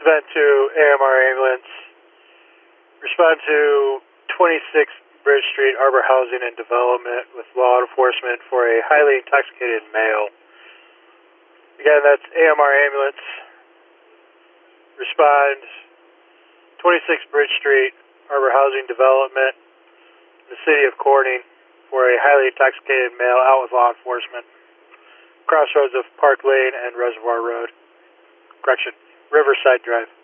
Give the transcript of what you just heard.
Vent to AMR ambulance. Respond to 26 Bridge Street, Arbor Housing and Development with law enforcement for a highly intoxicated male. Again, that's AMR ambulance. Respond 26 Bridge Street, Arbor Housing Development, the city of Corning, for a highly intoxicated male out with law enforcement. Crossroads of Park Lane and Reservoir Road. Correction, Riverside Drive.